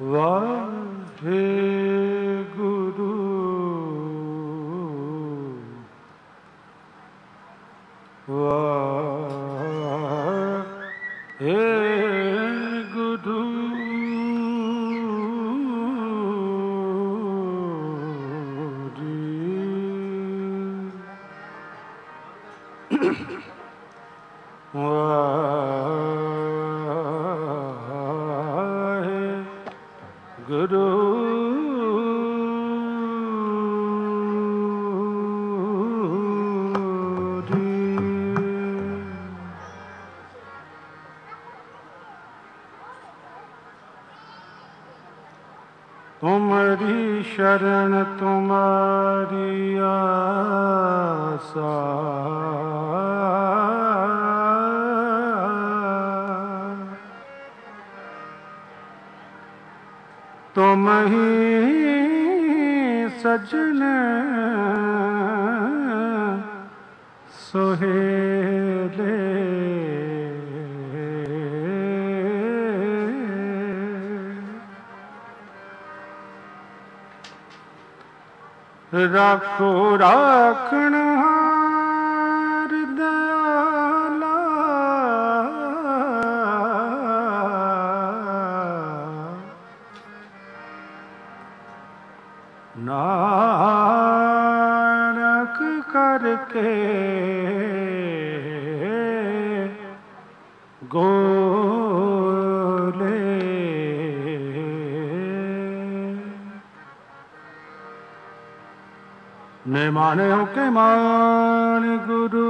वाहे गुरु वाहे गुरु गुरु तुम्हारी शरण तुम्हारी आसा तुम ही सजन सोहेले राखो राखनहार दयाला नानक करके गोले ने माने के मान गुरु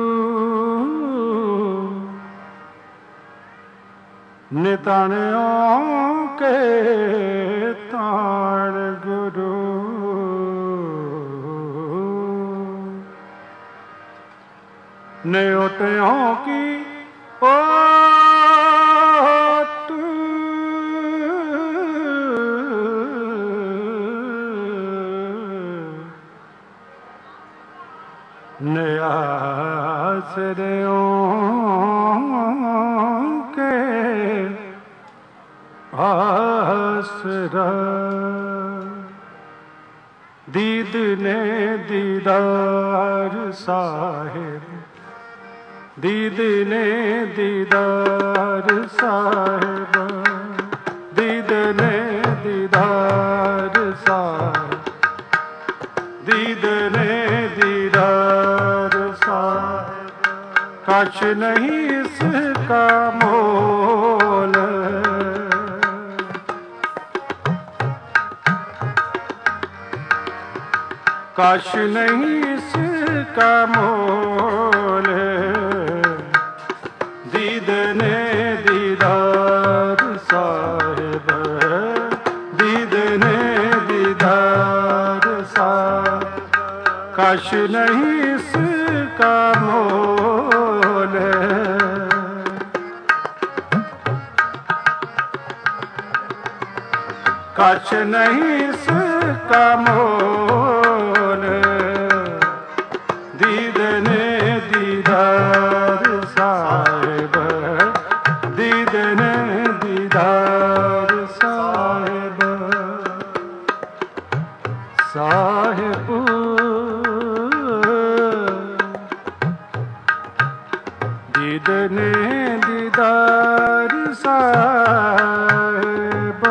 निताने के ताण गुरु ने ओटों की ओट ने आसरों के आसरा दीद ने दीदार साहिब दीद ने दीदार साहिब दीद ने दीदार साहिब दीद ने दीदार साहिब कछ नहीं इसका मोल कछ नहीं इसका मोल दीद ने दीदार साहिब दीद ने दीदार साहिब कछ नहीं इसका मोल कछ नहीं इसका मोल दीद ने दीदार साहिब दीद ने दीदार साहिब साहिब दीद ने दीदार साहिब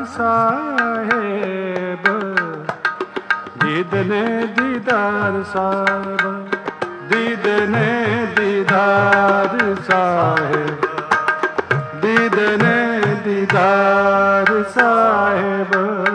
साहिब दीद ने दीदार साहिब दीद ने दीदार साहिब दीद ने दीदार साहिब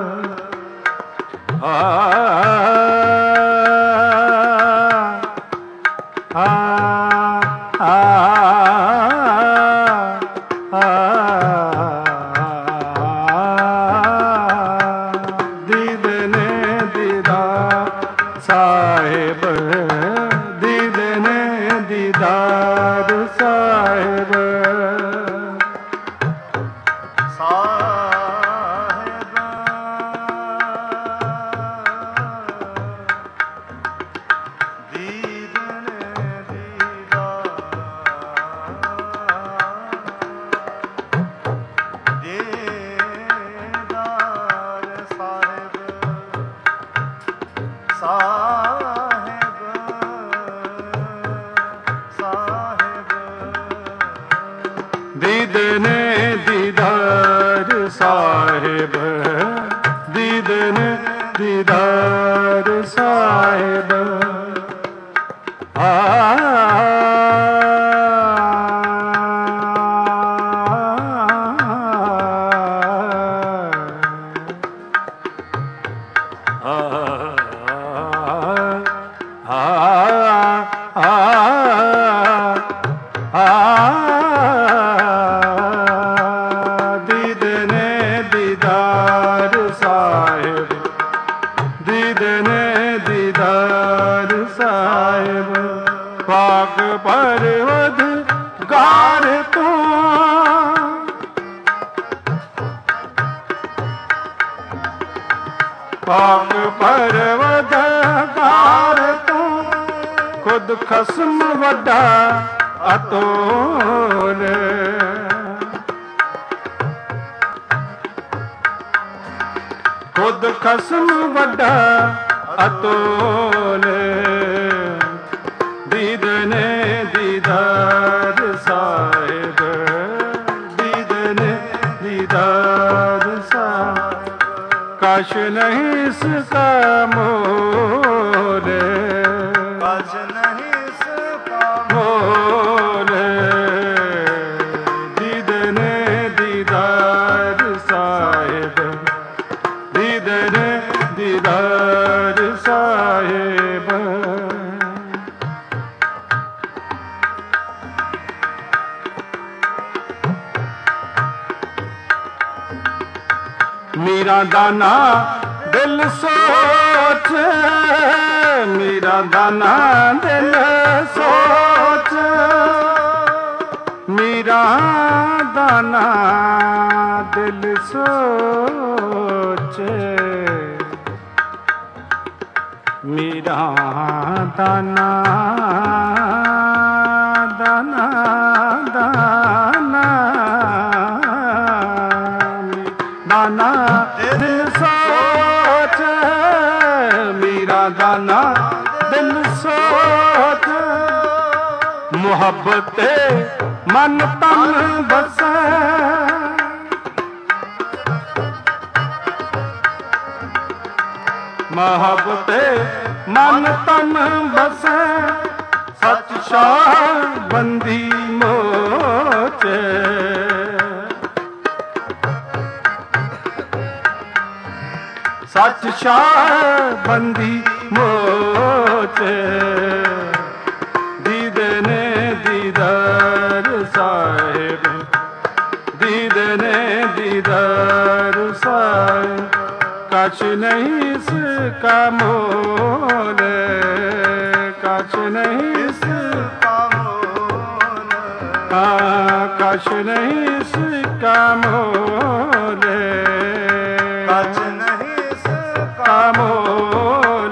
दीद ने दीदार साहिब दीद ने दीदार साहिब साहिब दीदने दीदार साहिब, दीदने दीदार साहिब। पाक परवध गार तू, पाक परवध गार तू, खुद खसम वड्डा अतोल। खुद खसम वड्डा अतोल। दीदने दीदार साहिब, दीदने दीदार साहिब। काश नहीं इसका मोल, काश नहीं इसका मोल। दीदने दीदार साहिब, दीदने दीदार साहिब। मीरा दाना दिल सोच, मीरा दाना दिल सोच, मीरा दाना दिल सोच। मीरा दाना दाना दाना दाना दिल सोच, मीरा दाना दिल सोच। मुहब्बत मन तन बसे, मुहब्बत मन तन बसे। सच शाह बंदी मोचे, सच शाह बंदी मोचे। दीदने दीदार साहिब, दीदने दीदार साहिब। काश नहीं इसका मोल, काश नहीं इसका मोल। काश नहीं इसका मोल, काश का मोल।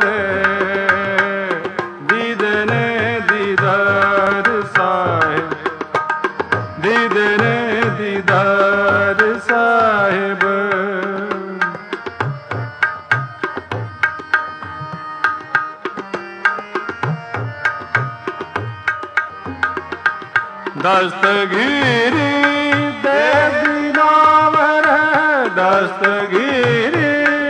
दीदने दीदार साहिब, दीदने दीदार साहिब। दस्तगीरी दे दिलावर, दस्तगीरी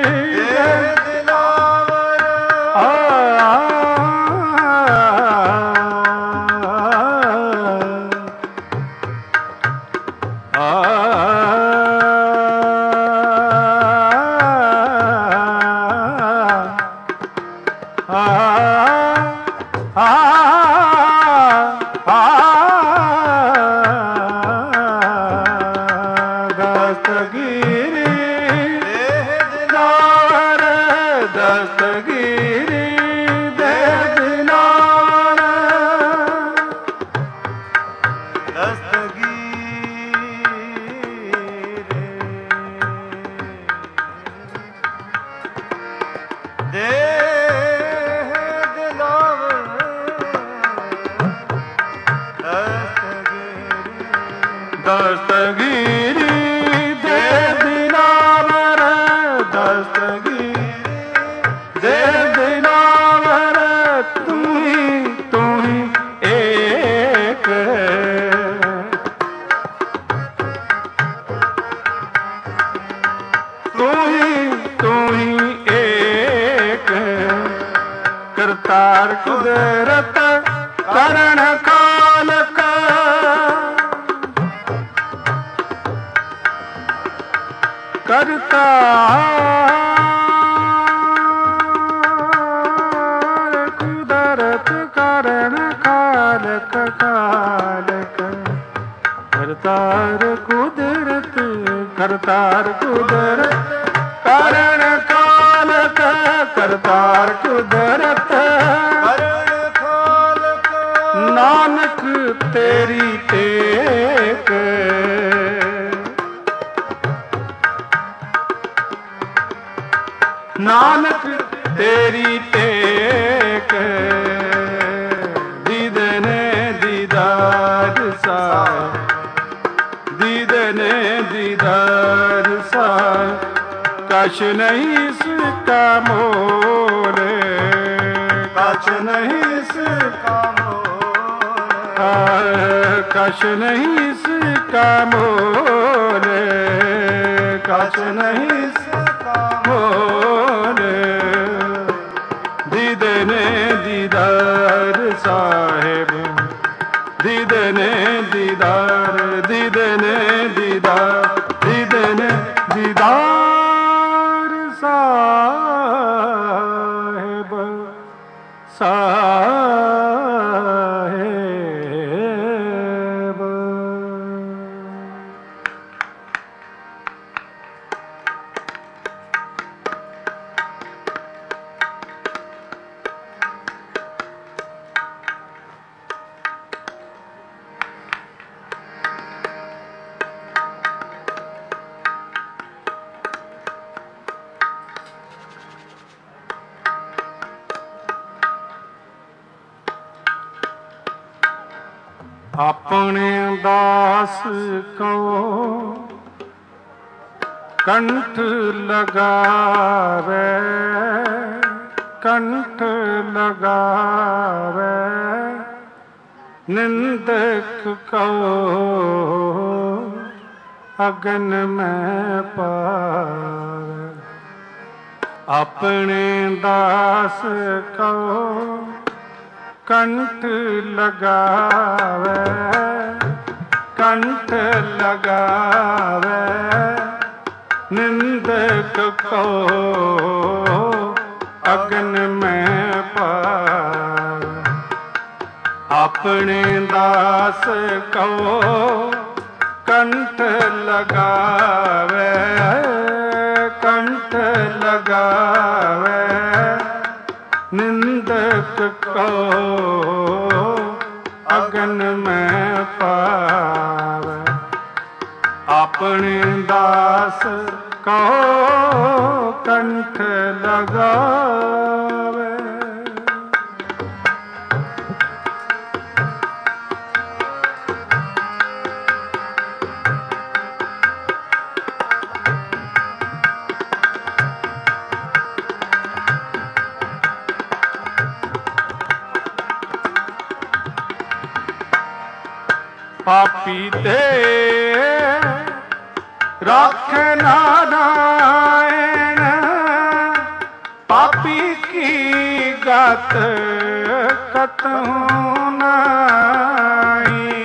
दस्तगीरी दे दिलावर, दस्तगीरी दे तू ही एक करतार कुदरत करण खालक करतार कुदरत करण खालक खालक करतार कुदरत करतार कुदरत करण खालक करतार कुदरत करण खालक नानक तेरी टेक नानक तेरी टेक दीदने दीदार साए दीदने दीदार साए कछ नहीं इसका मोल कछ नहीं इसका मोल कछ नहीं इसका मोल कछ नहीं इसका मोल दीदने दीदार साहेब दीदने दीदार दीदने दीदार दीदने दीदार साहेब साहेब अपने दास को कंठ लगावे कंठ लगावे निंदक को अगन में पावे अपने दास को कंठ लगावे कंठ लगावे निंदक को अगन में पावे अपने दास को कंठ लगावे कंठ लगावे निंदक को अगन में पावे अपने दास को कंठ लगावे पापी ते राख नारायण पापी की गात कतहु नाहीं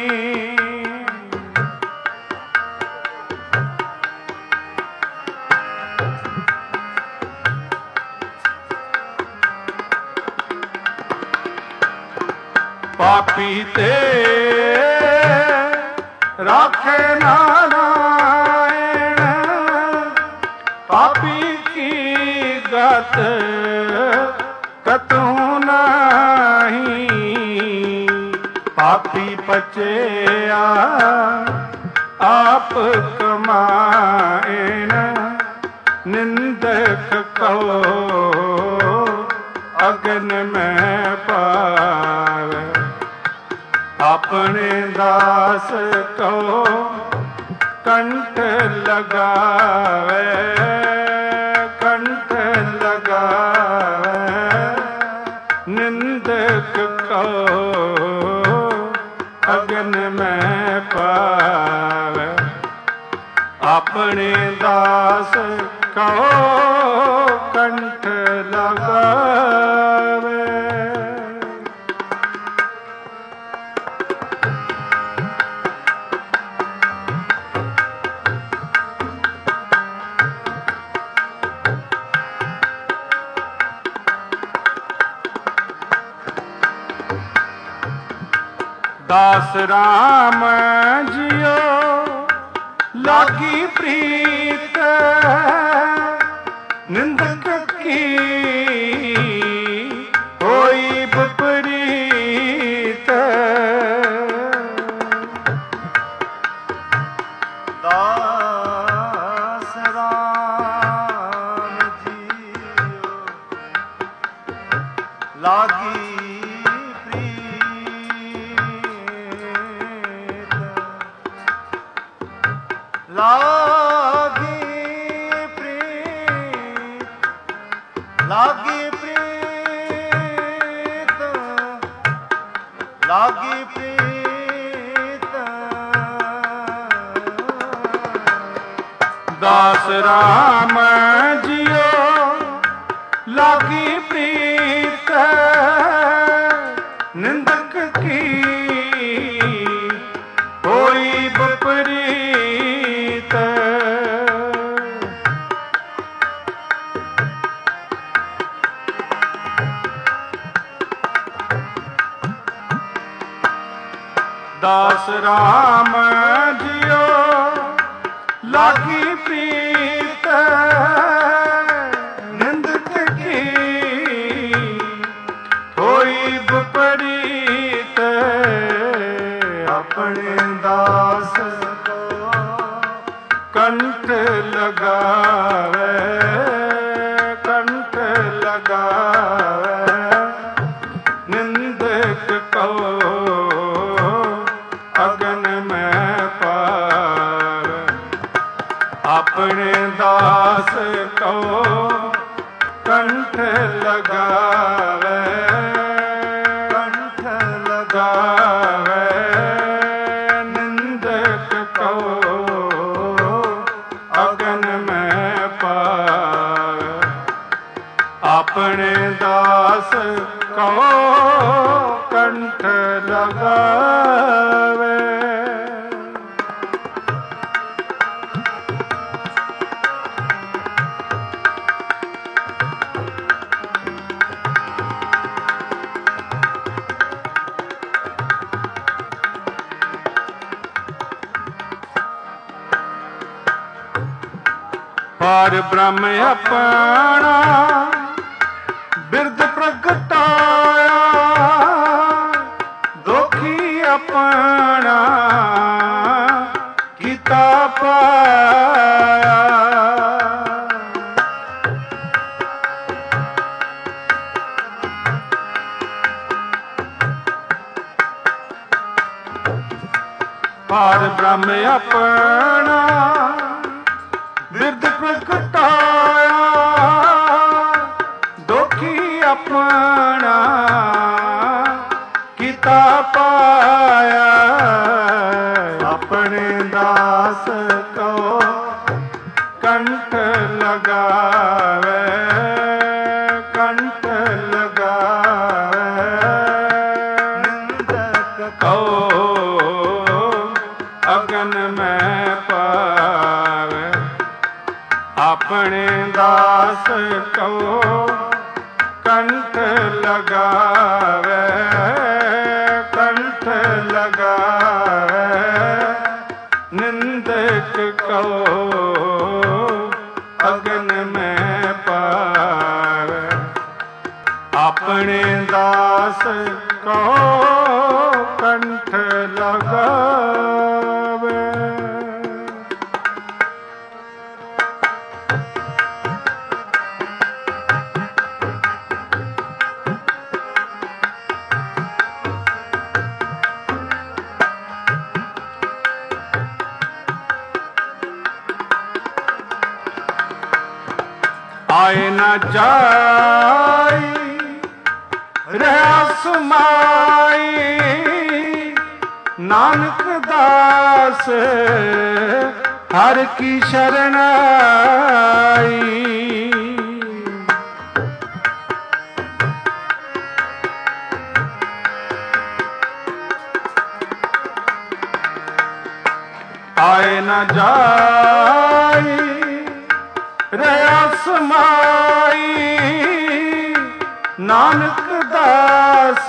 पापी ते राखे नारायण पापी की गत कतहु नहीं पापी पचेया आप कमाएन निंदक को अगन में पावे अपने दास को कंठ लगावे कंठ लगावे निंदक को अगन में पावे अपने दास कहो कंठ लगावे। दास राम जियो लागी प्रीत निंदक की होई विपरीत। दास राम जियो लागी लागी प्रीत लागी प्रीत लागी प्रीत। दास राम जियो लागी प्रीत निंदक की होई विपरीत। दास राम जियो लागी प्रीत निंदक की होई विपरीत। अपने दास को कंठ लगावे कंठ लगावे निंदक को अगन में पावे। अपने दास को कंठ लगावे कंठ लगावे निंदक को अगन में पावे। अपने दास को कंठ लगावे। पार ब्रह्म अपना बिरद प्रगटाया दुखी अपना गीता पाया। पार ब्रह्म अपना बिरद प्रगटाया दुखी अपना गीता पाया। अपने दास को कंठ लगावे कंठ लगावे निंदक को अगन में पावे। अपने दास को कंठ लगावे कंठ लगावे निंदक को अगन में पावे। अपने दास को कंठ लगावे। आए न जाई रहा समाई नानक दास हर की शरण आई। असमाई नानक दास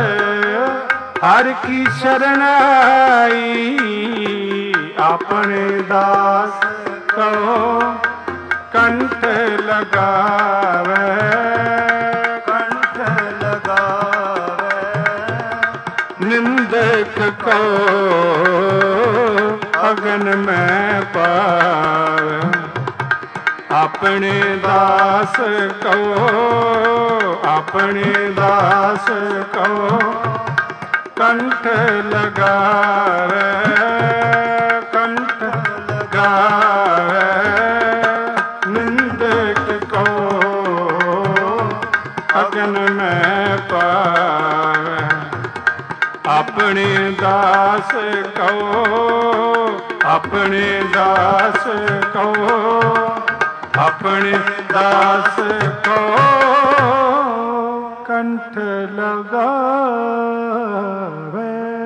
हर की शरण आई अपने दास कहो कंठ लगावे कंठ लगावे निंदक को अगन में पावे अपने दास कहो अपने दास कहो कंठ लगावे कंठ लगावे निंदक को अगन में पावे अपने दास कहो अपने दास कहो अपने दास को कंठ लगावे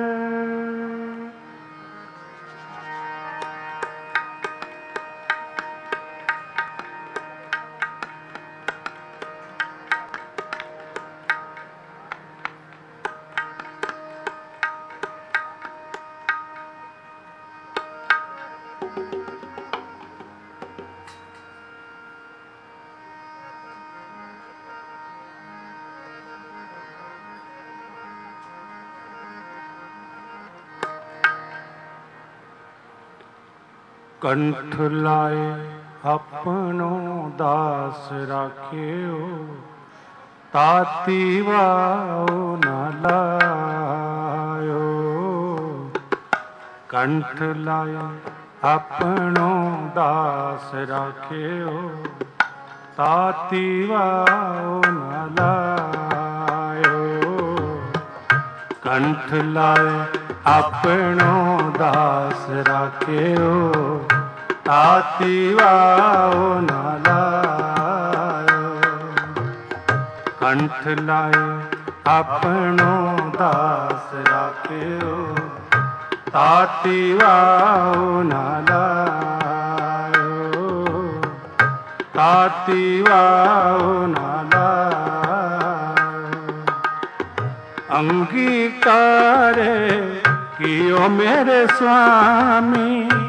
कंठ लाए अपनो दास राख्यो ताती वाओ न लायो कंठ लाए अपनो दास राख्यो ताती वाओ न लायो कंठ लाए अपनो दास राख्यो ताती वाओ न लायो कंठ लाए अपनो दास राख्यो ताती वाओ न लायो ताती वाओ न लायो अंगीकार कियो मेरे स्वामी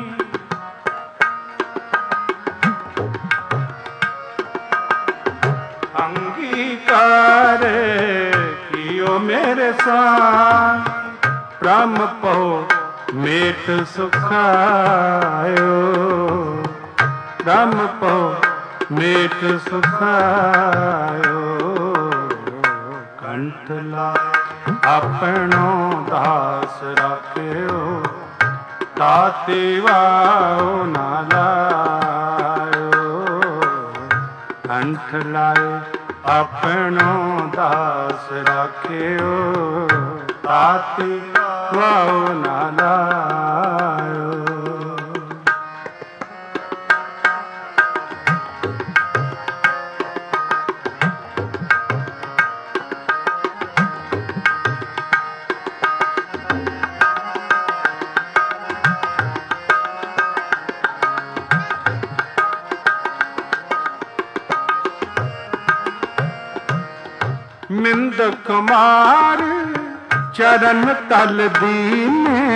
अंगीकार कियो मेरे स्वामी ब्रह्म पहो मेट सुखायो ब्रह्म पहो मेट सुखायो कंठ ला अपनो दास राख्यो ताती वाओ न लायो कंठ लाए अपनो दास राख्यो ताती वाओ न लायो मिंद कुमार चरण तल दीने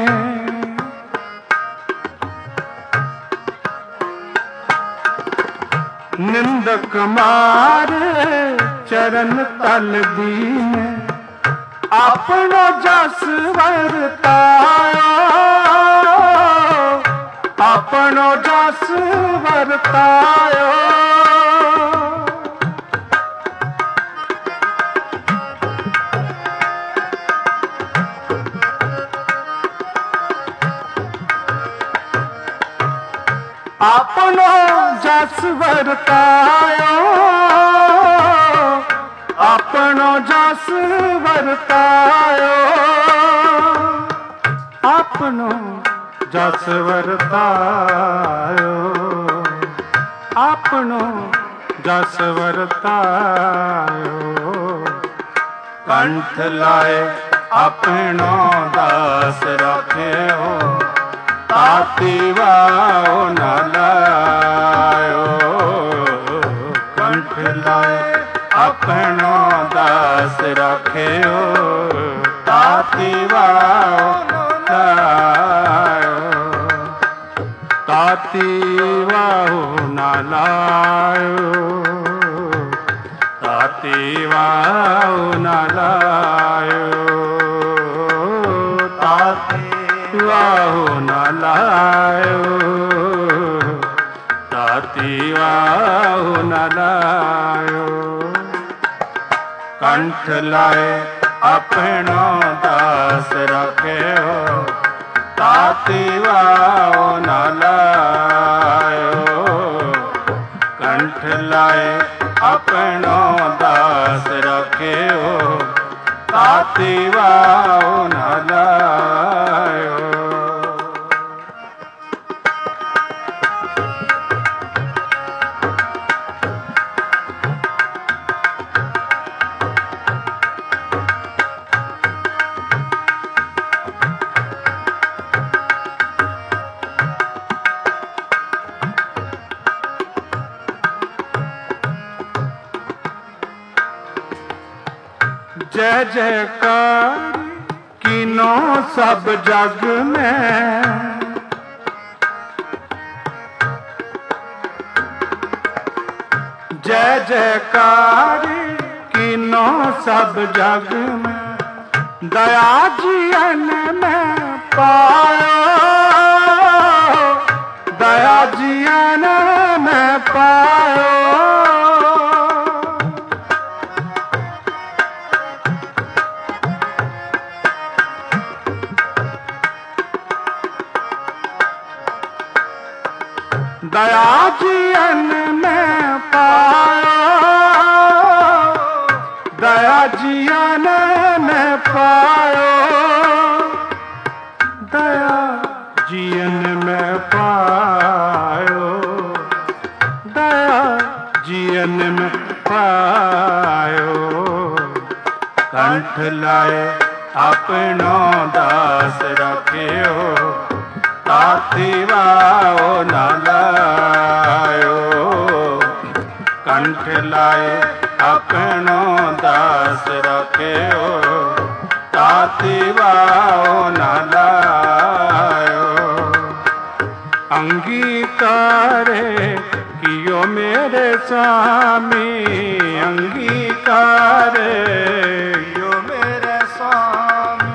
निंद कुमार चरण तल दीने अपनो जस वर्तायो अपनो जस वर्तायो अपनो जस वर्तायो अपनो जस वर्तायो अपनो जस वर्तायो अपनो जस वर्तायो कंठ लाए अपनो दास रख्यो ताती वाओ न लायो लाए अपनो दास रखियो ताती वाओ लायो ताती वाहु न लायो ताती वाहु न लायो ताती वाहु न लायो ताती वाहु न लायो कंठ लाए अपनो दास रखियो ताती वाओ न लायो कंठ लाए अपनो दास रखियो ताती वाओ न लायो जय जयकार किनो सब जग में जय जयकार किनो सब जग में दया जियन में पायो दया जियन में पायो दया जियन में पायो दया जियन में पायो दया जियन में पायो दया जियन में पायो कंठ लाए अपनो दास रखियो ताती वाओ न लायो कंठ लाए अपनो दास रखियो ताती वाओ न लायो अंगीकारे कियो मेरे स्वामी अंगीकारे कियो मेरे स्वामी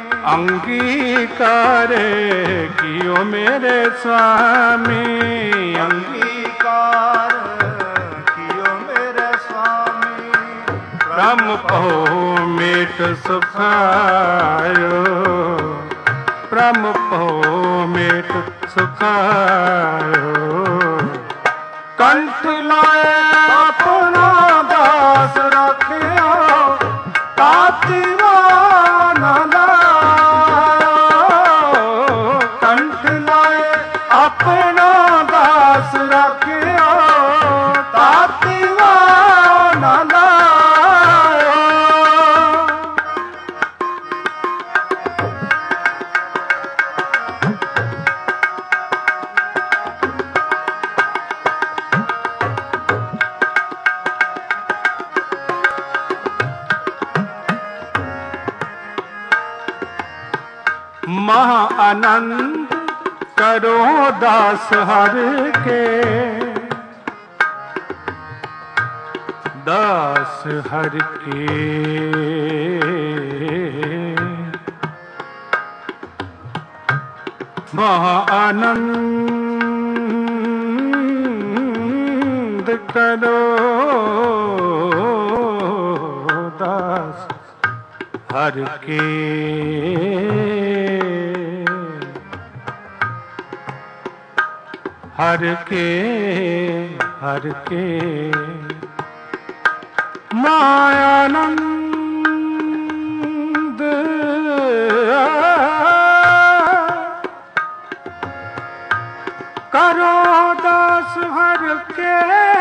अंगीकारे कियो मेरे स्वामी अंगीकार कियो मेरे स्वामी ब्रह्म पहो मेट सुखायो ब्रह्म पहो मेट सुखायो कंठ लाए अपना दास रखियो ताती वाओ न लायो कंठ लाए अपना दास रखियो ताती वाओ न लायो महा आनंद करो दास हर के दास हर के महा आनंद करो दास हर के हर के हर के मायानंद करो दास हर के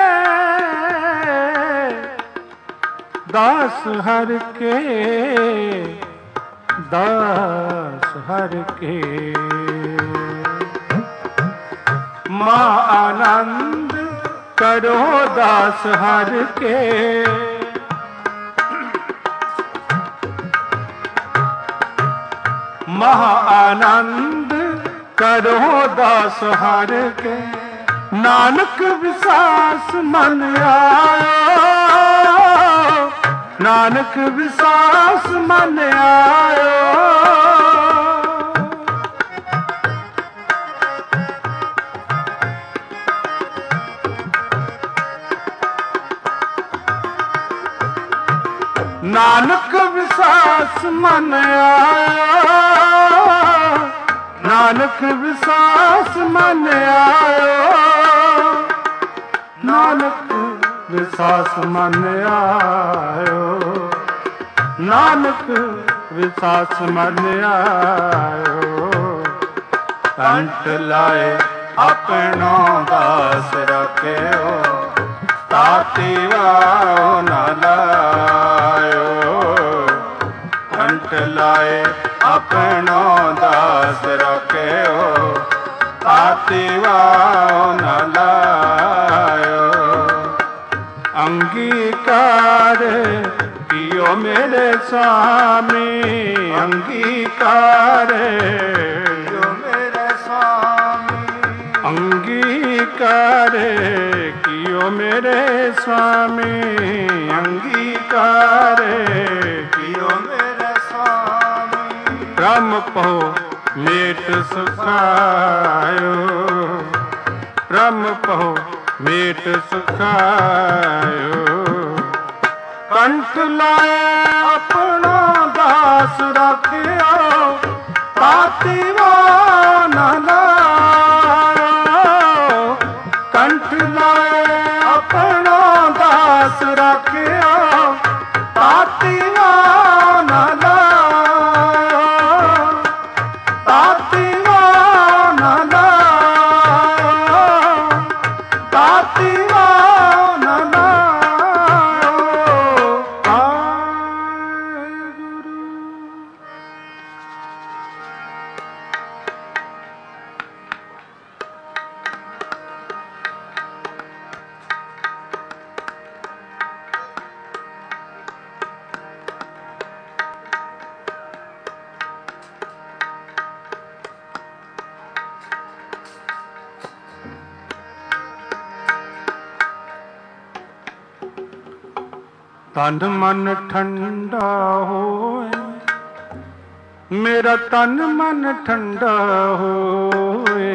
दास हर के दास हर के मां आनंद करो दास हर के। महा आनंद करो दास हर के। नानक विसास मन आयो, नानक विसास मन आयो। नानक विसास मन आयो, नानक विसास मन आयो। नानक विसास मन आयो, नानक विसास मन आयो। कंठ लाए अपनो दास रखियो, ताती वाओ न लायो। कंठ लाए अपनो दास रखियो, ताती वाओ न लायो। अंगीकार कियो मेरे स्वामी, अंगीकार कियो मेरे स्वामी। अंगीकार कियो मेरे स्वामी, अंगीकार कियो मेरे स्वामी। ब्रह्म पहो मेट सुखायो, ब्रह्म पहो मेट सुखायो। कंठ लाए अपना दास रखियो, ताती वाओ न लायो। कंठ लाए अपना दास रखियो, ताती वाओ न लायो। ताती वाओ न लायो, ताती वाओ न लायो। वाहेगुरु। तन मन ठंडा होए, मेरा तन मन ठंडा होए।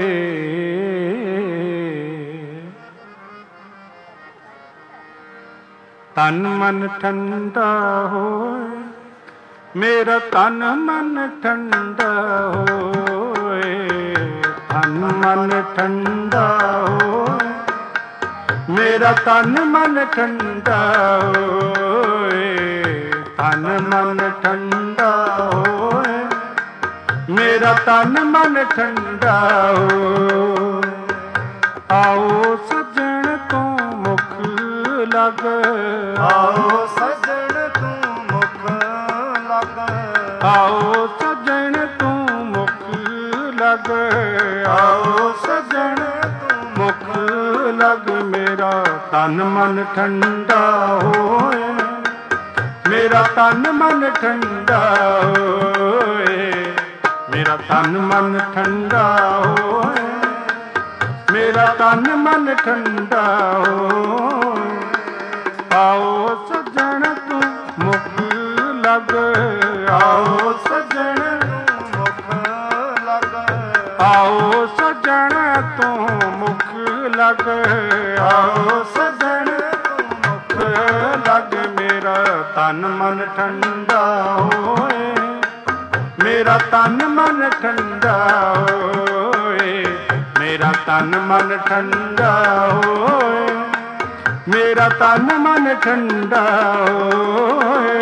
तन मन ठंडा होए, मेरा तन मन ठंडा होए। तन मन ठंडा होए, मेरा तन मन ठंडा होए। तन मन ठंडा होए, मेरा तन मन ठंडा होए। आओ सजन तू मुख लग, आओ सजन तू मुख लग। आओ सजन तू मुख लग, आओ सजन मुख लग। मेरा तन मन ठंडा होए, मेरा तन मन ठंडा होए। मेरा तन मन ठंडा होए, मेरा तन मन ठंडा होए। आओ सजन तू मुख लग, आओ सजन मुख लग। आओ सजन तू मुख लग, आओ सजन मुख लग। मेरा तन मन ठंडा होए, मेरा तन मन ठंडा होए। मेरा तन मन ठंडा होए, मेरा तन मन ठंडा होए।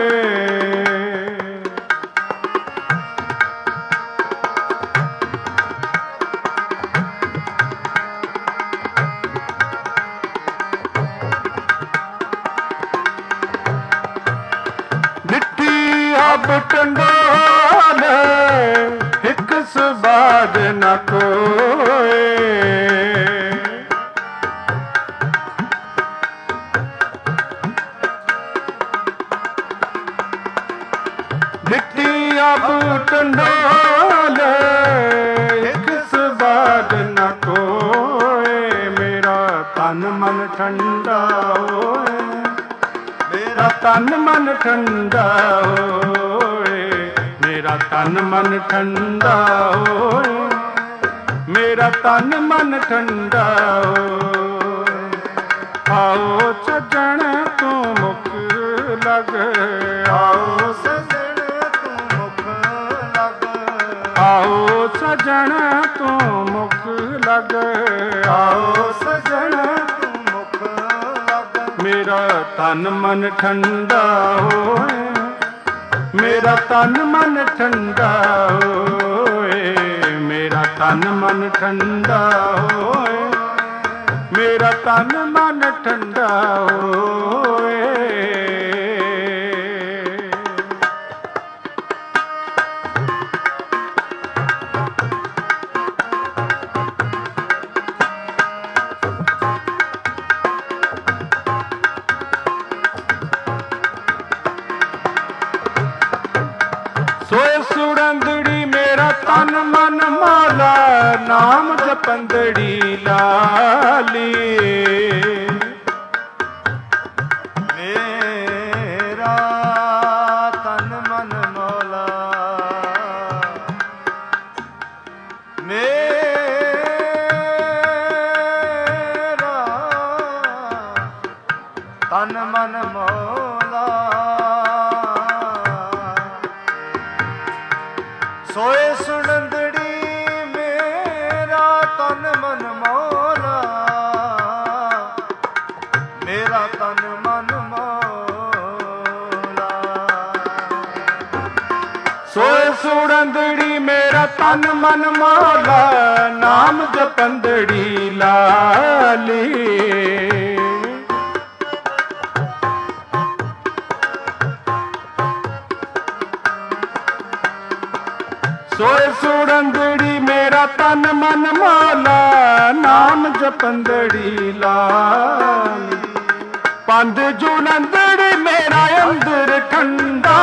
अब टंडोल एक सुबाद न कोए। अब टंडोल एक सबाद न कोय, मेरा तन मन ठंडा होए, मेरा तन मन ठंडा होए, मेरा तन मन ठंडा होए, मेरा तन मन ठंडा होए। आओ सजन तू मुख लग, आओ सजन तू मुख लग, आओ सजन तू मुख लग, आओ सजन तू मुख लग। मेरा तन मन ठंडा होए, मेरा तन मन ठंडा होए, मेरा तन मन ठंडा होए, मेरा तन मन ठंडा होए। सोए सुड़ंदड़ी मेरा तन मन माला, नाम जपंदड़ी लाली, मेरा तन मन मौला, मेरा तन मन मौला। सोए सुनंदड़ी मेरा तन मन मौला, मेरा तन मन मौला। सोए सुनंदड़ी मेरा तन मन मौला, नाम जपंदड़ी लाली, सोए सुड़ंदड़ी मेरा तन मन माला, नाम जपंदड़ी लाली। पंध जुलंदड़ी मेरा अंदर ठंडा,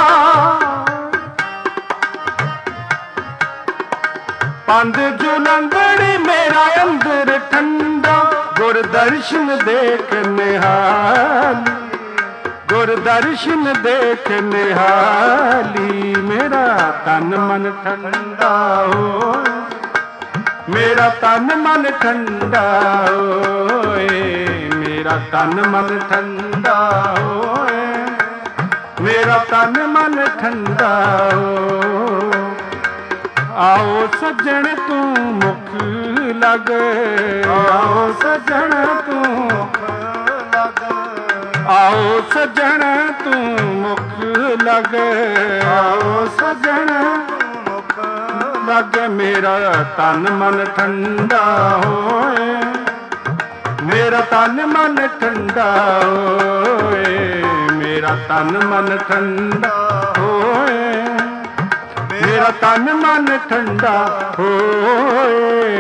पंध जुलंदड़ी मेरा अंदर ठंडा, गुर दर्शन देख निहाली, गुर दर्शन देख निहाली। मेरा तन मन ठंडा होए, मेरा तन मन ठंडा होए, मेरा तन मन ठंडा होए, मेरा तन मन ठंडा होए। आओ सज्जन तू मुख लग, आओ सज्जन तू मुख लग, आओ सजन तू मुख लग, आओ सजन तू मुख लग। मेरा तन मन ठंडा होए, मेरा तन मन ठंडा होए, मेरा तन मन ठंडा होए, मेरा तन मन ठंडा होए।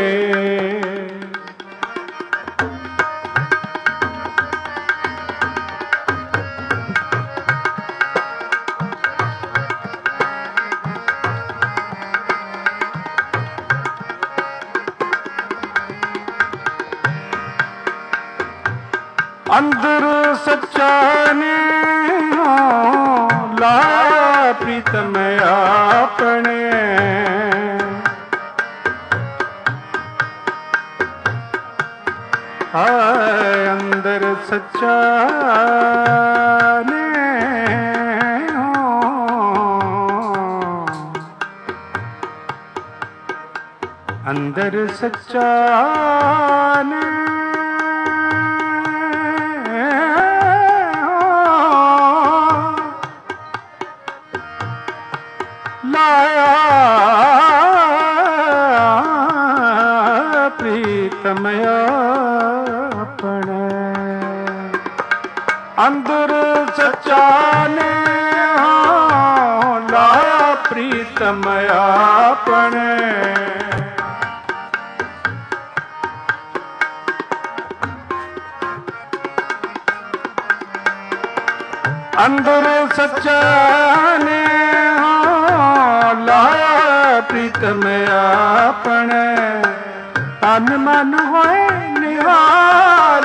अंदर सच्चा ने लाया प्रीतम आपने, अंदर सच्चा ने अंदर सच्चा ने लाया प्रीतम अपने, अंदर सच्चा ने लाया प्रीतम अपने। अंदर सच्चा ने ਪ੍ਰੀਤਮ ਆਪਣੇ ਤਨ ਮਨ ਹੋਏ ਨਿਹਾਲ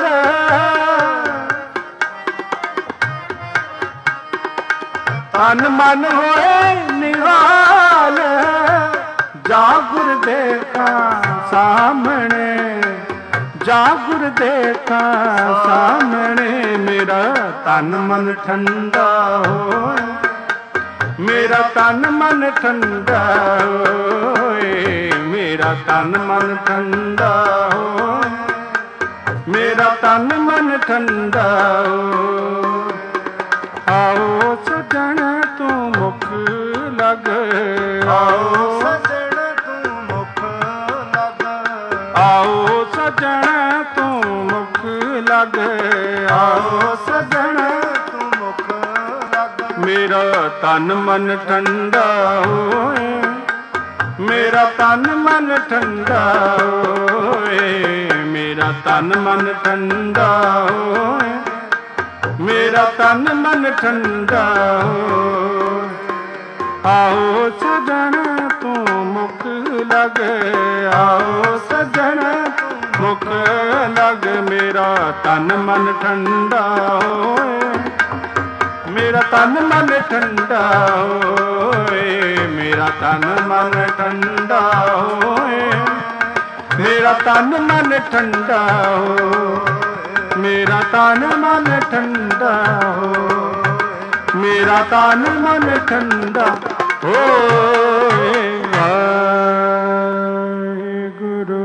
ਤਨ ਮਨ ਹੋਏ ਨਿਹਾਲ ਜਾ ਗੁਰ ਦੇਖਾਂ ਸਾਹਮਣੇ ਜਾ ਗੁਰ ਦੇਖਾਂ ਸਾਹਮਣੇ ਮੇਰਾ ਤਨ ਮਨ ਠੰਡਾ ਹੋਏ ਮੇਰਾ ਤਨ ਮਨ ਠੰਡਾ ਹੋਏ ਮੇਰਾ ਤਨ ਮਨ ਠੰਡਾ ਹੋਏ ਮੇਰਾ ਤਨ ਮਨ ਠੰਡਾ ਹੋਏ ਆਓ ਸਜਣ ਤੂੰ ਮੁਖ ਲਗ ਆਓ ਸਜਣ ਤੂੰ ਮੁਖ ਲਗ ਆਓ ਸਜਣ ਤੂੰ ਮੁਖ ਲਗ ਆਓ ਸਜਣ ਤੂੰ ਮੁਖ ਲਗ ਮੇਰਾ ਤਨ ਮਨ ਠੰਡਾ ਹੋਏ ਮੇਰਾ ਤਨ ਮਨ ਠੰਡਾ ਹੋਏ ਮੇਰਾ ਤਨ ਮਨ ਠੰਡਾ ਹੋਏ ਮੇਰਾ ਤਨ ਮਨ ਠੰਡਾ ਹੋਏ ਆਓ ਸਜਣ ਤੂੰ ਮੁਖ ਲਗ ਆਓ ਸਜਣ ਮੁਖ ਲਗ ਮੇਰਾ ਤਨ ਮਨ ਠੰਡਾ ਹੋਏ ਮੇਰਾ ਤਨ ਮਨ ਠੰਡਾ ਹੋਏ ਮੇਰਾ ਤਨ ਮਨ ਠੰਡਾ ਹੋਏ ਮੇਰਾ ਤਨ ਮਨ ਠੰਡਾ ਹੋਏ ਮੇਰਾ ਤਨ ਮਨ ਠੰਡਾ ਹੋਏ ਮੇਰਾ ਤਨ ਮਨ ਠੰਡਾ ਹੋਏ ਵਾਹਿਗੁਰੂ।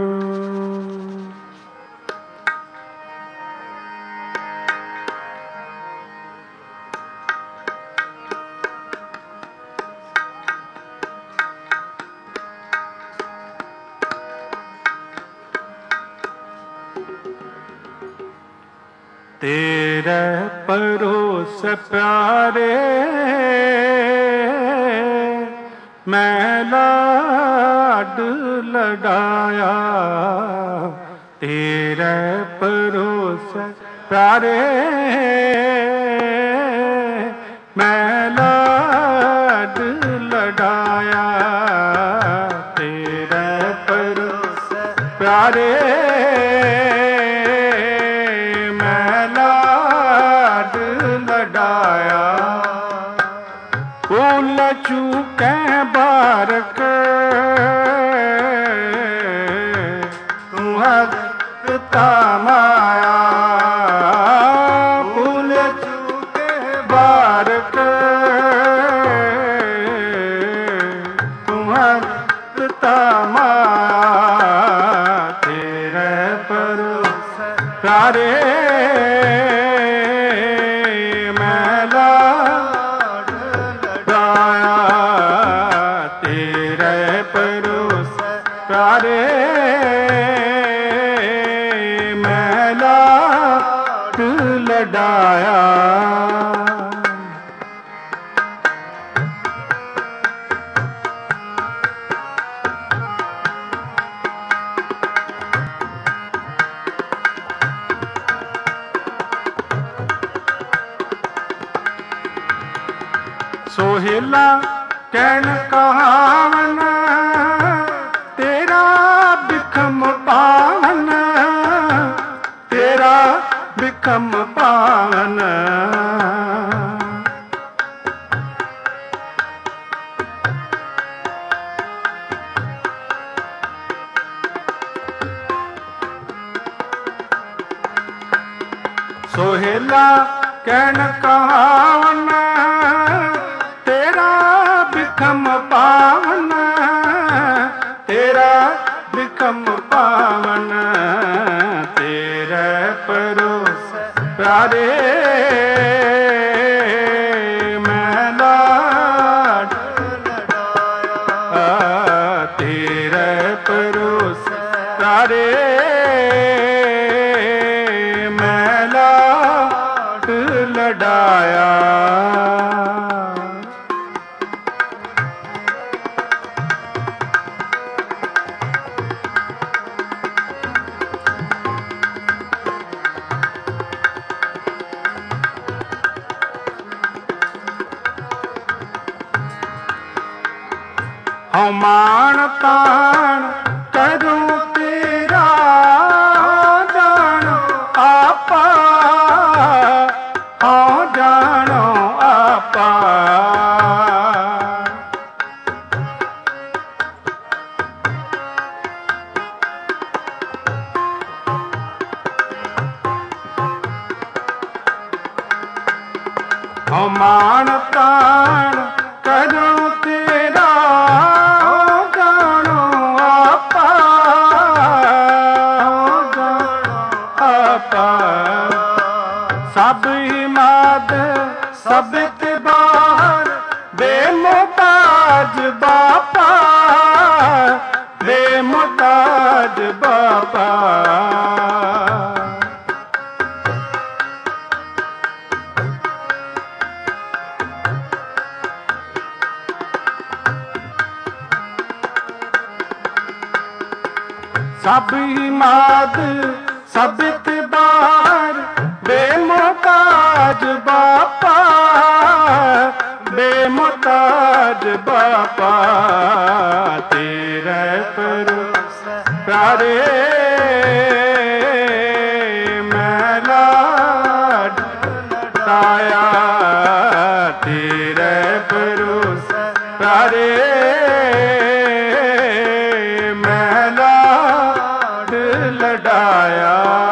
तेरे परोस प्यारे मैं लाड लडाया तेरे परोस प्यारे मैं लाड लडाया तेरे परोस प्यारे चूके बारक तुम्हारा माया भूल चूके बारक तुम्हारा माया तेरे परोस प्यारे लडाया सोहेला कहन कहावन तेरा बिखम पावन तेरा बिखम पावन सोहेला कहन कहावन तेरा बिखम पावन तेरा बिखम पावन तेरे परोस प्यारे मैं लाड लडाया तेरे परोस प्यारे मैं लाड लडाया ਹਉ ਮਾਣ ਤਾਣ ਕਰੂ ਤੇਰਾ ਜਾਣੋ ਆਪਾ, ਹਉ ਜਾਣੋ ਆਪਾ। ਹਉ ਮਾਣ ਤਾਣ ਕਰੂ ਤੇਰਾ ਜਾਣੋ ਆਪਾ, ਆਪਾ। ਸਭ ਹਿਮਾਦ ਸਭ ਇਤਬਾਰ ਬੇਮੁਹਤਾਜ ਬਾਪਾ, ਬੇਮੁਹਤਾਜ ਬਾਪਾ। ਸਭ ਹਿਮਾਦ ਸਭ ਇਤਬਾਰ ਬੇਮੁਹਤਾਜ ਬਾਪਾ, ਬੇਮੁਹਤਾਜ ਬਾਪਾ। ਤੇਰੇ ਭਰੋਸੇ ਪਿਆਰੇ ਮੈਂ ਲਾਡ ਲਡਾਇਆ, ਤੇਰੇ ਭਰੋਸੇ ਪਿਆਰੇ ਮੈਂ ਲਾਡ ਲਡਾਇਆ।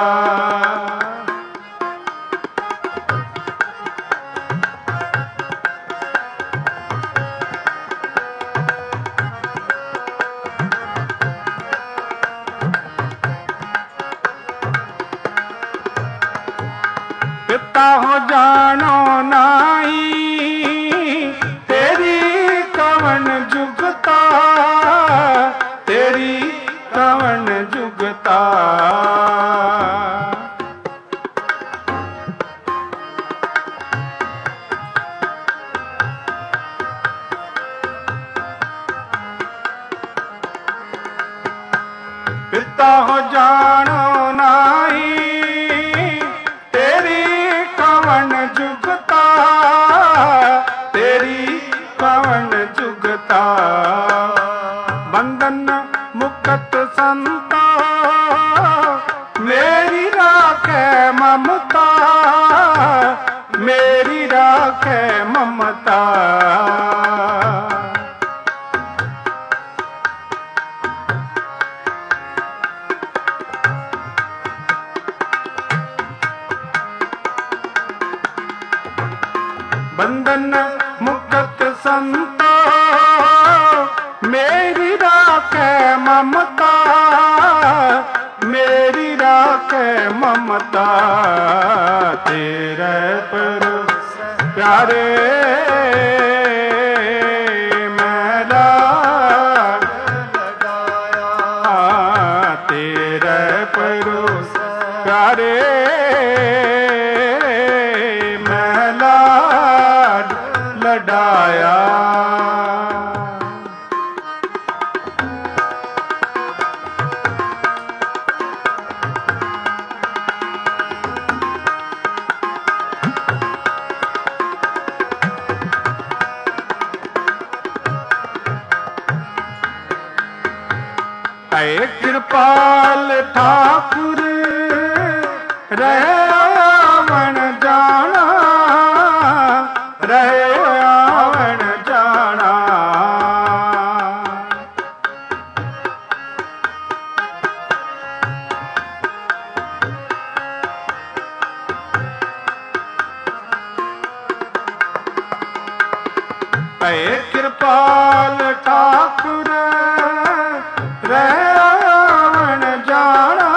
ਪਿਤਾ ਹੋ ਜਾਣੋ ਨਾਹੀ, ਤੇਰੀ ਕਵਣ ਜੁਗਤਾ, ਤੇਰੀ ਕਵਣ ਜੁਗਤਾ। ਪਿਤਾ ਹੋ ਜਾਣੋ ਨਾਹੀ, ਤੇਰੀ ਕਵਣ ਜੁਗਤਾ, ਤੇਰੀ ਕਵਣ ਜੁਗਤਾ। ਬੰਧਨ ਮੁਕਤ ਸੰਤਾ ਮੇਰੀ ਰਾਖੈ ਮਮਤਾ, ਮੇਰੀ ਰਾਖੈ ਮਮਤਾ। ਬੰਧਨ ਮੁਕਤ ਸੰਤਾ ਮੇਰੀ ਰਾਖੈ ਮਮਤਾ, ਮੇਰੀ ਰਾਖੈ ਮਮਤਾ। ਤੇਰੇ ਭਰੋਸੇ ਪਿਆਰੇ ਮੈਂ ਲਾਡ ਲਡਾਇਆ, ਤੇਰੇ ਭਰੋਸੇ ਪਿਆਰੇ ਮੈਂ ਲਾਡ ਲਡਾਇਆ। ਐ ਕਿਰਪਾਲ ਠਾਕੁਰ ਰਹਿ ਆਵਣ ਜਾਣਾ, ਰਹਿ ਆਵਣ ਜਾਣਾ। ਐ ਕਿਰਪਾਲ ਠਾਕੁਰ ਰਹਿ ਆਵਣ ਜਾਣਾ,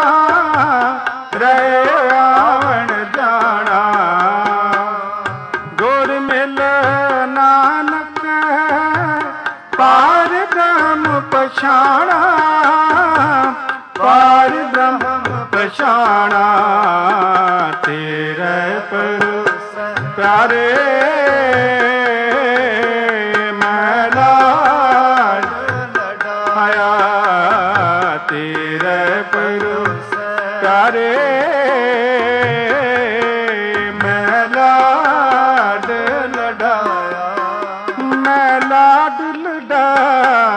ਰਹਿ ਆਵਣ ਜਾਣਾ। ਗੁਰ ਮਿਲ ਨਾਨਕ ਪਾਰ ਬ੍ਰਹਮ ਪਛਾਣਾ, ਪਾਰ ਬ੍ਰਹਮ ਪਛਾਣਾ। ਤੇਰੇ ਭਰੋਸੇ ਪਿਆਰੇ ਮੈਂ ਲਾਡ ਲਡਾਇਆ, ਤੇਰੇ ਭਰੋਸੇ ਪਿਆਰੇ ਮੈਂ ਲਾਡ ਲਡਾਇਆ, ਮੈਂ ਲਾਡ ਲਡਾਇਆ।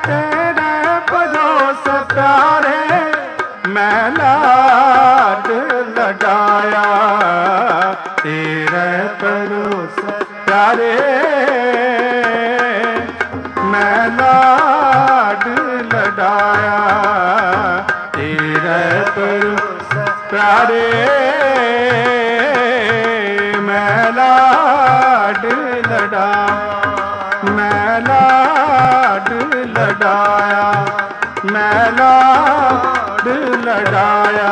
तेरे भरोसे प्यारे मैं लाड लडाया, तेरे भरोसे प्यारे मैं लाड लडाया, तेरे भरोसे प्यारे मैं लाड लडाया, मैं लाड लडाया, मैं लाड लडाया।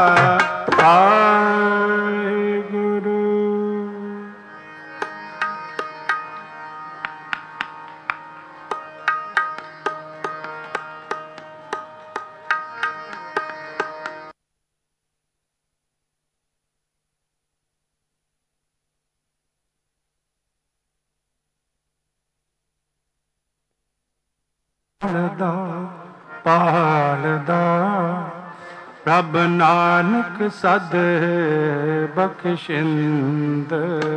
आए गुरु ਪਾਲਦਾ ਪਾਲਦਾ ਰੱਬ ਨਾਨਕ ਸਦ ਬਖਸ਼ਿੰਦ,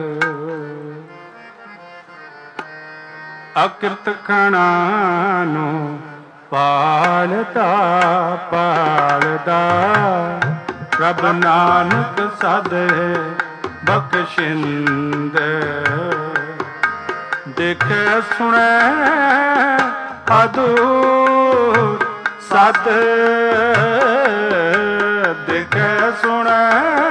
ਅਕਿਰਤ ਕਣਾ ਨੂੰ ਪਾਲਦਾ ਪਾਲਦਾ ਰੱਬ ਨਾਨਕ ਸਦ ਬਖਸ਼ਿੰਦ, ਦੇਖੇ ਸੁਣੈ ਅਦੂਰ ਸਤ, ਦੇਖੇ ਸੁਣੈ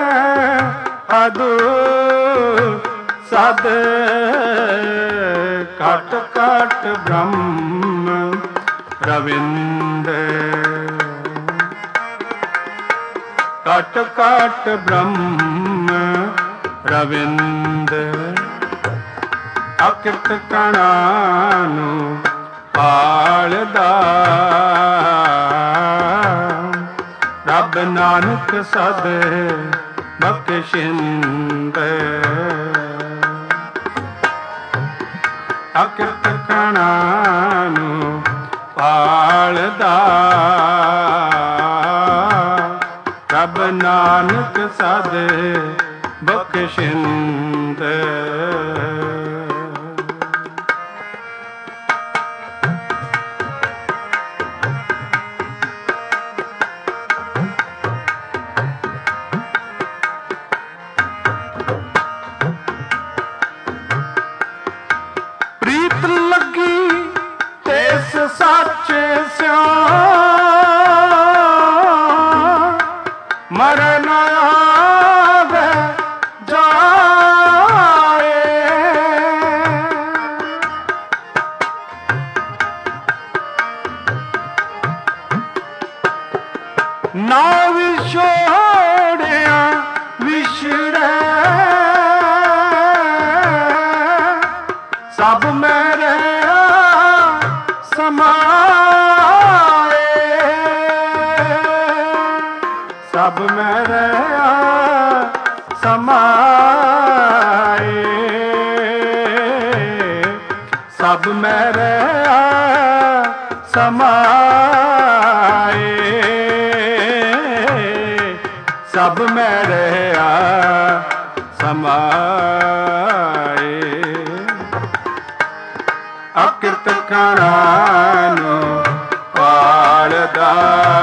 ਅਦੂਰ ਸਤ, ਘਟ ਘਟ ਬ੍ਰਹਮ ਰਵਿੰਦ, ਘਟ ਘਟ ਬ੍ਰਹਮ ਰਵਿੰਦ, ਅਕਿਰਤ ਕਣਾ ਨੂੰ ਪਾਲਦਾ ਰੱਬ ਨਾਨਕ ਸਦ ਬਖਸ਼ਿੰਦ, ਅਕਿਰਤ ਕਣਾ ਨੂੰ ਪਾਲਦਾ ਰੱਬ ਨਾਨਕ ਸਦ ਬਖਸ਼ਿੰਦ। ਸੱਚੇ ਸਿਓ ਮਰਨ ਆਵੇ ਜਾਏ, ਨਾ ਵਿਛੋੜਿਆ ਵਿਛੜੇ ਸਭ ਮੇਰੇ ਸਮਾਏ, ਸਭ ਮੇਰੇ ਸਮਾਏ, ਸਭ ਮੇਰੇ ਸਮਾਏ, ਸਭ ਮੇਰੇ ਸਮਾਏ, ਅਕਿਰਤ ਕਣਾ ਨੂੰ ਪਾਲਦਾ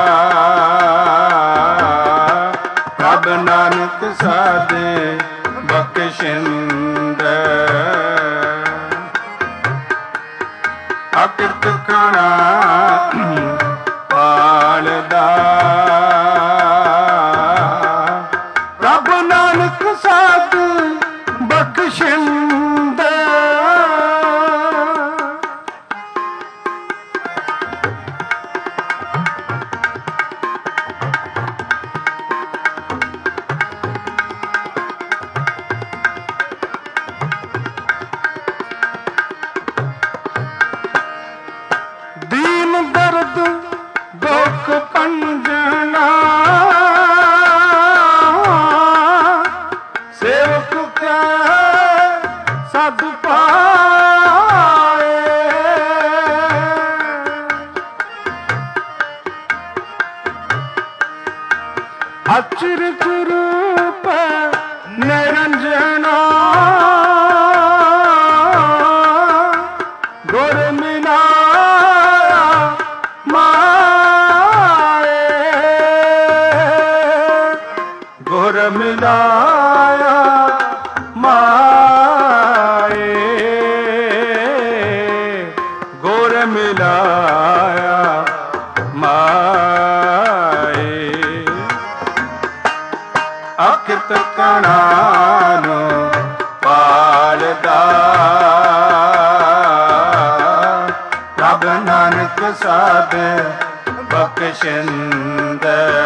ਰੱਬ ਨਾਨਕ ਸਦ ਬਖਸ਼ਿੰਦ, ਅਕਿਰਤ ਕਣਾ ਪਾਲਦਾ ਰੱਬ ਨਾਨਕ ਸਦ ਬਖਸ਼ਿੰਦ। ਅਚਰਜ ਰੂਪ ਨਿਰੰਜਨਾ ਗੁਰ ਮਿਲਾਇਆ मिलाया माए गुर मिलाया माए अकित कणानो पालदा रब नानक साध बख्शिंद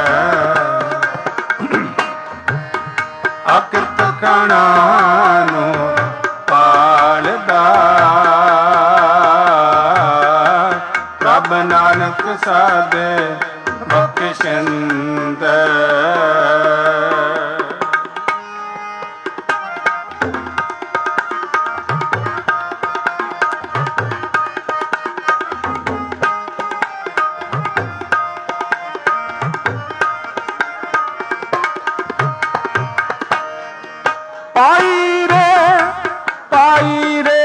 अकित कणानो पालदा रब नानक साध बख्शिंद पाई रे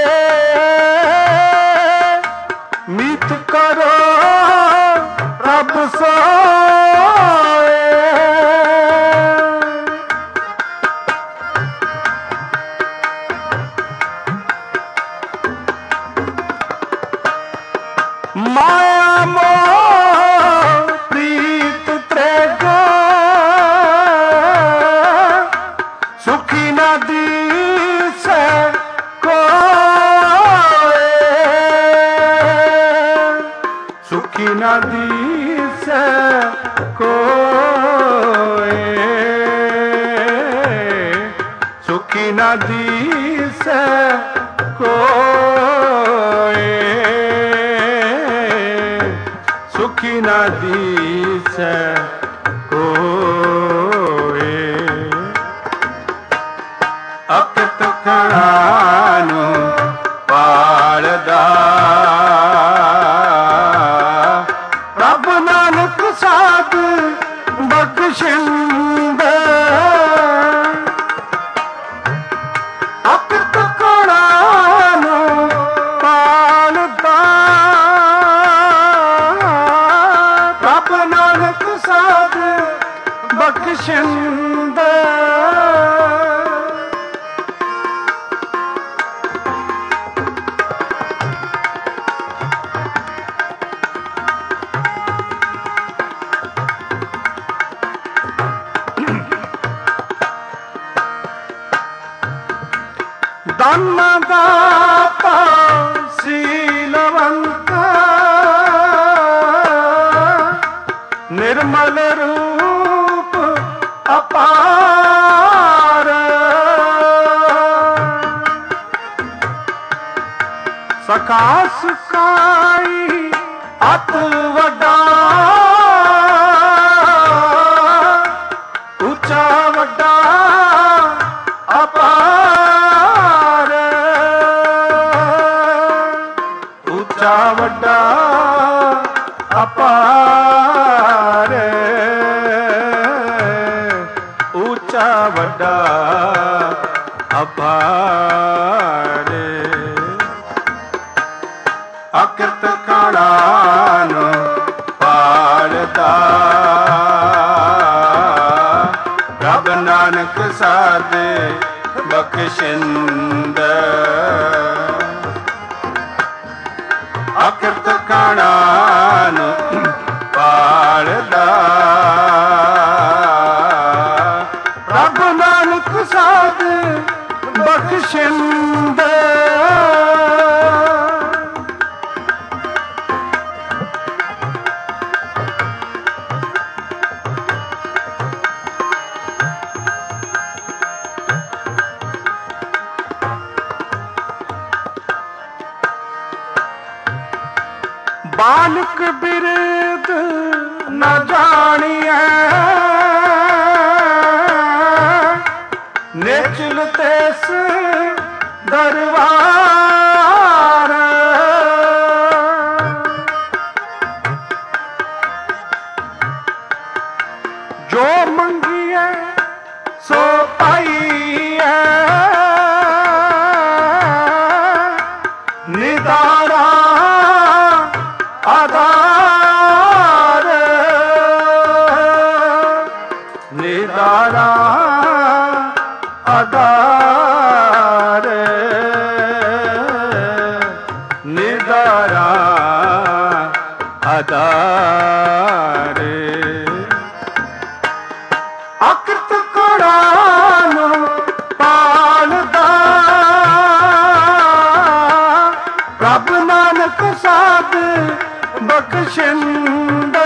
मीत करो रब सोए माया मोह प्रीत त्रेगो सुखी नदी से कोए सुखी नदी से कोए सुखी नदी से कोए सुखी नदी से कोए अकित कणानो पालदा रब नानक साध बख्शिंद अकित कणानो पालदा रब नानक साध बख्शिंद दाता शीलवंत निर्मल रूप अपार सखा सुखाई अत वड्डा ऊंचा वड्डा अपार ऊंचा वड्डा अपार ऊंचा वड्डा अपार अकित कणानो पालदा रब नानक साध बख्शिंद अकित कणानो पालदा रब नानक साध बख्शिंद बालक बिरद न जानिए निचल तेस दरबार जो मंगिए सो पाइए निदारा आधार निदारा ਬਖਸ਼ਿੰਦ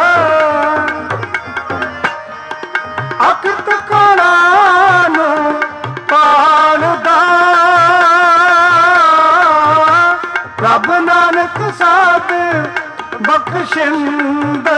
ਅਕਿਰਤ ਕਾਣਾ ਨੂੰ ਪਾਲਦਾ ਰੱਬ ਨਾਨਕ ਸਾਧ ਬਖਸ਼ਿੰਦ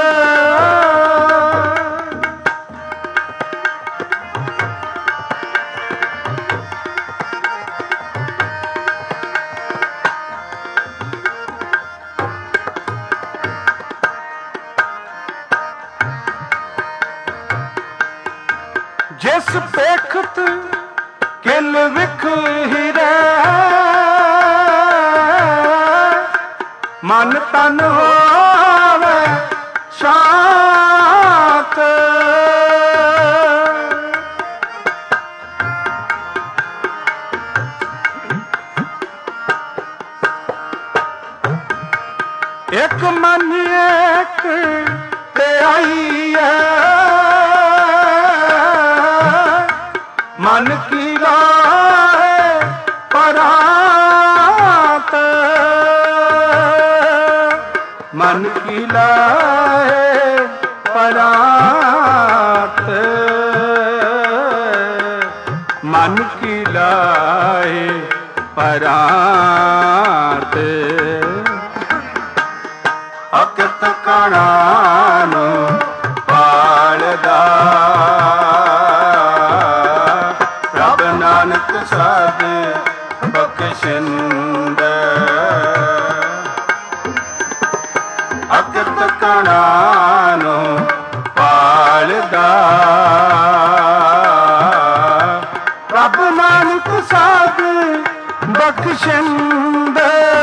ਜਿਸ ਪੇਖਤ ਕਿਲ ਵਿਖ ਹਿਰੈ ਮਨ ਤਨ ਹੋਵੇ ਸ਼ਾਂਤ ਇੱਕ ਮਨ ਇੱਕ ਤੇ ਆਈਐ ਮਨ ਕੀ ਲਾਹੇ ਪਰਾਤ ਮਨ ਕੀ ਲਾਹੇ ਪਰਾਤ ਮਨ ਕੀ ਲਾਹੇ ਪਰਾਤ ਅਕਿਰਤ ਕਾਣਾ ਨੂੰ ਪਾਲਦਾ ਰੱਬ ਨਾਨਕ ਸਾਧ ਬਖਸ਼ਿੰਦ ਅਕਿਰਤ ਕਾਣਾ ਨੂੰ ਪਾਲਦਾ ਰੱਬ ਨਾਨਕ ਸਾਧ ਬਖਸ਼ਿੰਦ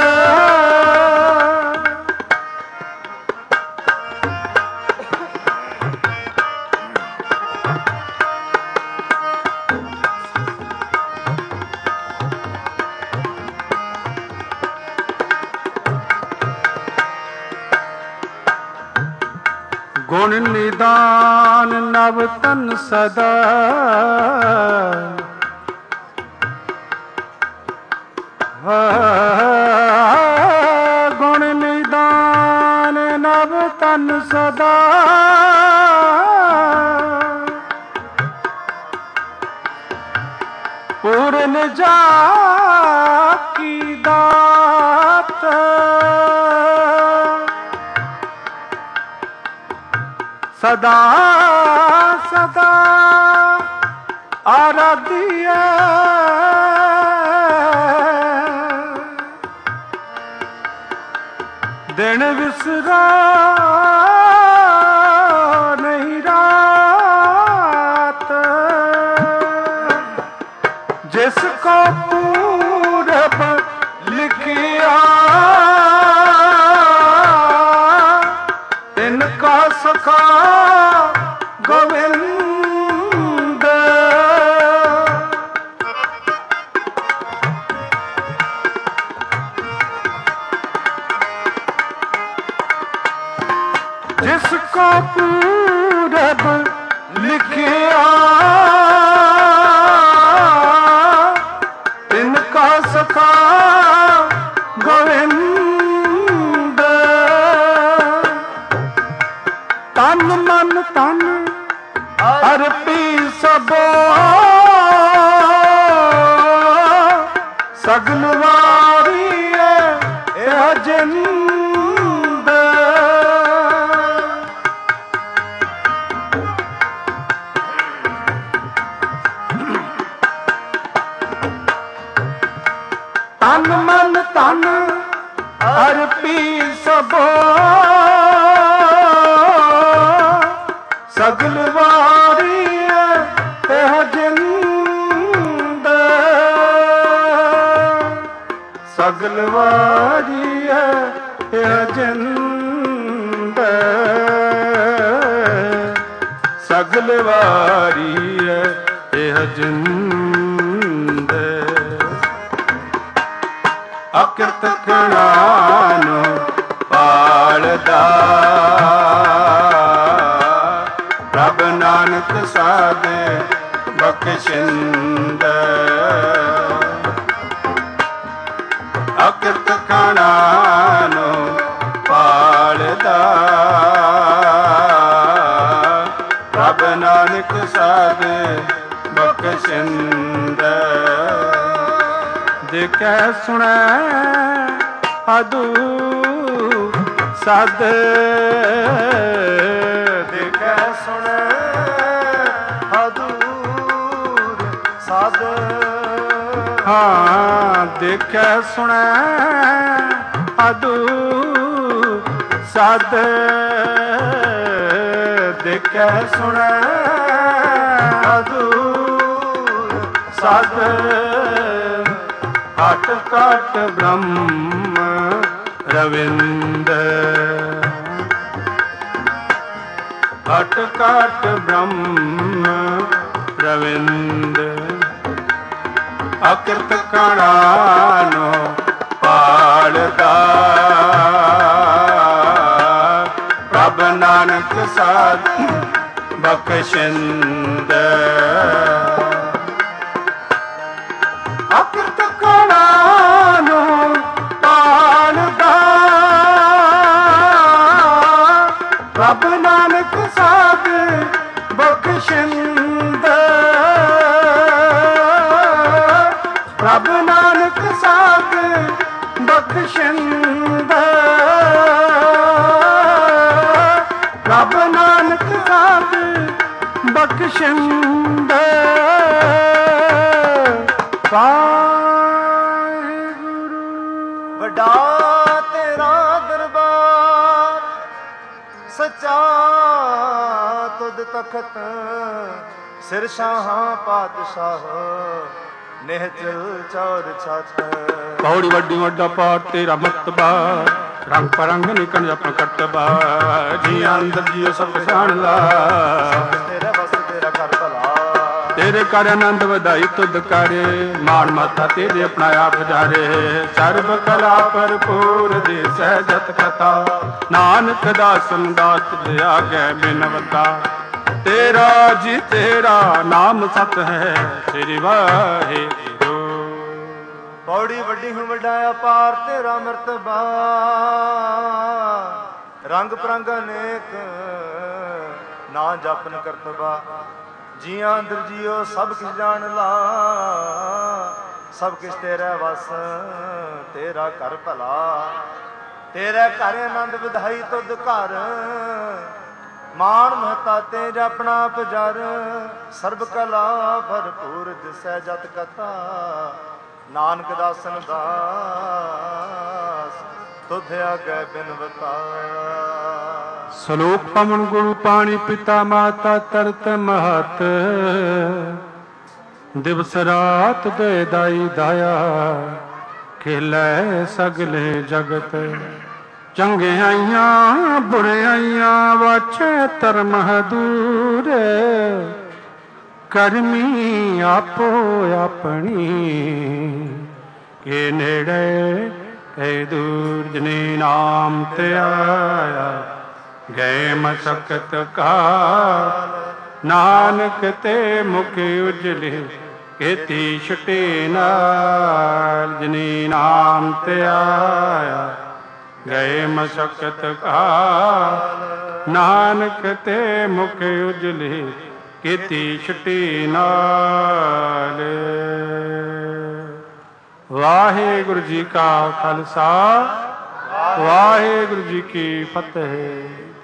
ਗੁਣ ਨਿਦਾਨ ਨਵ ਤਨ ਸਦਾ ਗੁਣ ਨਿਦਾਨ ਨਵ ਤਨ ਸਦਾ ਪੂਰਨ ਜਾ ਕੀ ਦਾਤ ਸਦਾ ਸਦਾ ਆਰਾਧਿਐ ਦਿਨ ਵਿਸਰਾ ਨਹੀਂ ਰਾਤ ਜਿਸ ਕੋ ਪੂਰਬ ਲਿਖਿਆ ਤਿਨਕਾ ਸਖਾ ਗੋਵਿੰਦ ਜਿਸ ਕੋ ਪੂਰਬ ਲਿਖਿਆ ਤਿਨਕਾ ਸਖਾ ਗੋਵਿੰਦ ਤਨ ਮਨ ਤਨ ਅਰਪੀ ਸਭੋ ਸਗਲ ਵਾਰੀਐ ਇਹ ਜਿੰਦ ਤਨ ਮਨ ਤਨ ਅਰਪੀ ਸਭੋ ਸਗਲ ਵਾਰੀਐ ਇਹ ਜਿੰਦ ਸਗਲ ਵਾਰੀਐ ਇਹ ਜਿੰਦ ਸਗਲ ਵਾਰੀਐ ਇਹ ਜਿੰਦ ਅਕਿਰਤ ਕਾਣਾ ਨੂੰ ਪਾਲਦਾ ਰੱਬ ਨਾਨਕ ਸਾਧ ਬਖਸ਼ਿੰਦ ਅਕਿਰਤ ਕਾਣਾ ਨੂੰ ਪਾਲਦਾ ਪਾਲਦਾ ਪ੍ਰਭ ਨਾਨਕ ਸਾਧ ਬਖਸ਼ਿੰਦ ਦੇਖੈ ਸੁਣੈ ਅਦੂ ਸਦ ਦੇਖੈ ਸੁਣੈ ਅਦੂਰ ਸਦ ਹਾਂ ਦੇਖੈ ਸੁਣੈ ਅਦੂ ਸਦ ਦੇਖੈ ਸੁਣੈ ਅਦੂਰ ਸਦ ਘਟ ਘਟ ਬ੍ਰਹਮ ਰਵਿੰਦ ਘਟ ਘਟ ਬ੍ਰਹਮ ਰਵਿੰਦ ਅਕਿਰਤ ਕਣਾਨੋ ਪਾਲਦਾ ਪ੍ਰਭ ਨਾਨਕ ਸਾਧ ਬਖਸ਼ਿੰਦ ਅਕਿਰਤ ਕਣਾਨੋ ਪਾਲਦਾ ਪ੍ਰਭ ਨਾਨਕ ਸਾਧ ਬਖਸ਼ਿੰਦ ਪ੍ਰਭ ਨਾਨਕ ਸਾਧ ਬਖਸ਼ਿੰਦ ਪ੍ਰਭ ਨਾਨਕ ਸਾਧ ਬਖਸ਼ਿੰਦ ਵਾਹਿਗੁਰੂ। ਵੱਡਾ ਤੇਰਾ ਦਰਬਾਰ ਸੱਚਾ ਤੁਧ ਤਖਤ ਸਿਰ ਸ਼ਾਹਾਂ ਪਾਤਸ਼ਾਹ ਨਿਹਚਲ ਚੌਰ ਛਤ ਪੌੜੀ ਵੱਡੀ ਵੱਡਾ ਪਾਰ ਤੇਰਾ ਮਤਬਾ ਰੰਗ ਪਰੰਗ ਨਿਕਣ ਆਪਣਾ ਕਟਬਾ ਜੀ ਅੰਦਰ ਜੀਓ ਸਭ ਜਾਣ ਲਾ ਤੇਰਾ ਵਸ ਤੇਰਾ ਘਰ ਭਲਾ ਤੇਰੇ ਕਰ ਆਨੰਦ ਵਧਾਈ ਤੁਧ ਕਰੇ ਮਾਨ ਮਾਤਾ ਤੇਰੇ ਆਪਣਾ ਆਪ ਜਾਰੇ ਸਰਬ ਕਲਾ ਭਰਪੂਰ ਦੇ ਸਹਿਜਤ ਕਥਾ ਨਾਨਕ ਦਾਸਨ ਦਾਤ ਦੇ ਆਗੇ ਬਿਨਵਤਾ ਤੇਰਾ ਜੀ ਤੇਰਾ ਨਾਮ ਸਤ ਹੈ ਸ੍ਰੀ ਵਾਹਿਗੁਰੂ। ਪੌੜੀ ਵੱਡੀ ਹੂੰ ਵੱਡਾ ਅਪਾਰ ਤੇਰਾ ਮਰਤਬਾ ਰੰਗ ਪਰੰਗ ਅਨੇਕ ਨਾ ਜਪਨ ਕਰਤਬਾ ਜੀਆਂ ਅੰਦਰ ਜੀਓ ਸਭ ਕਿਛ ਜਾਣ ਲਾ ਸਭ ਕਿਛ ਤੇਰਾ ਵਸ ਤੇਰਾ ਘਰ ਭਲਾ ਤੇਰਾ ਘਰ ਆਨੰਦ ਵਧਾਈ ਤੁਧ ਘਰ ਮਾਨ ਮਹਤਾ ਤੇ ਜਪਣਾ ਪਜਰ ਸਰਬ ਕਲਾ ਭਰਪੂਰ ਦਿਸੈ ਜਤ ਕਥਾ ਨਾਨਕ ਦਾਸਨ ਦਾਸ ਤੁਧ ਆਗੇ ਬਿਨਵਤਾ। ਸਲੋਕ ਪਵਨ ਗੁਰੂ ਪਾਣੀ ਪਿਤਾ ਮਾਤਾ ਤਰਤ ਮਹਤ ਦਿਵਸ ਰਾਤ ਦੇ ਦਾਈ ਦਾਇਆ ਖੇਲੇ ਸਗਲੇ ਜਗਤ ਚੰਗਿਆਈਆਂ ਬੁਰਿਆਈਆਂ ਵਾਛੇ ਧਰਮ ਦੂਰ ਕਰਮੀ ਆਪੋ ਆਪਣੀ ਕੇ ਨੇੜੇ ਕੈ ਦੂਰ ਜਨੇ ਨਾਮ ਤੇ ਆਇਆ ਗਏ ਮਸਕਤ ਕਾਲ ਨਾਨਕ ਤੇ ਮੁਖ ਉਜਲੇ ਕੀਤੀ ਛਟੇ ਨਾਲ ਜਨੇ ਨਾਮ ਤੇ ਆਇਆ ਗਏ ਮਸਕਤ ਕਾਲ ਨਾਨਕ ਤੇ ਮੁਖ ਉਜਲੇ ਕੀਤੀ ਛਟੀ ਨਾਲ। ਵਾਹਿਗੁਰੂ ਜੀ ਕਾ ਖਾਲਸਾ ਵਾਹਿਗੁਰੂ ਜੀ ਕੀ ਫਤਿਹ।